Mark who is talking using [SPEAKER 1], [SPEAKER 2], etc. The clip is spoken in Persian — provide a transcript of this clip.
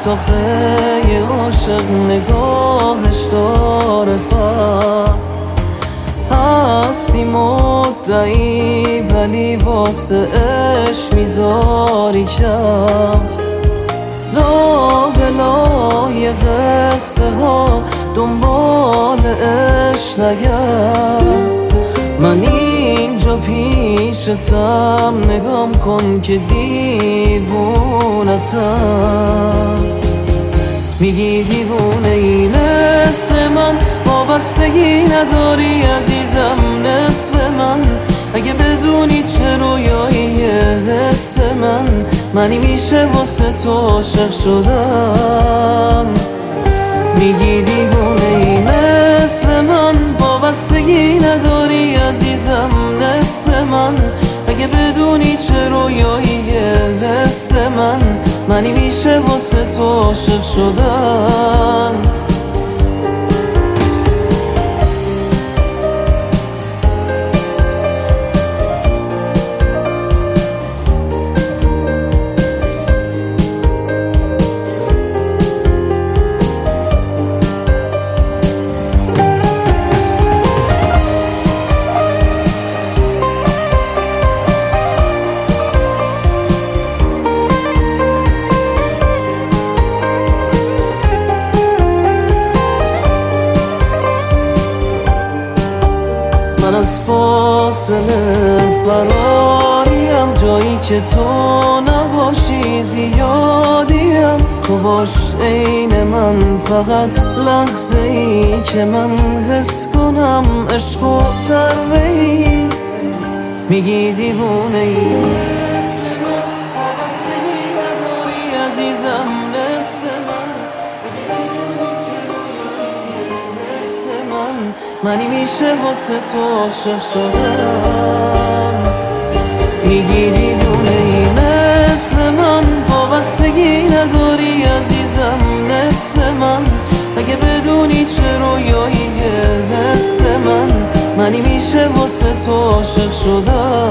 [SPEAKER 1] آخه یه عاشق نگاهش داره فرق. هستی مدعی ولی واسه عشق میذاری کم. لا بلای قصه ها دنبال عشق نگرد. من اینجا پیشتم نگام کن که دیوونتم. میگی دیوونه ای مثل من، وابستگی نداری عزیزم نصف من. اگه بدونی چه رویاییه حس منی میشه واسه تو عاشق شدم. میگی دیوونه ای مثل من، وابستگی نداری عزیزم نصف من. اگه بدونی چه رویاییه حس منی میشه واسه تو عاشق شدم. من از فاصله فراریم، جایی که تو نباشی زیادیم. تو باش عین من، فقط لحظه ای که من حس کنم عشق و تروی. میگی دیوونه ای عزیزم نصف منی میشه واسه تو عاشق شدم. میگی دیوونه ای مثل من، وابستگی نداری عزیزم نصف من. اگه بدونی چه رویاییه حس منی میشه واسه تو عاشق شدم.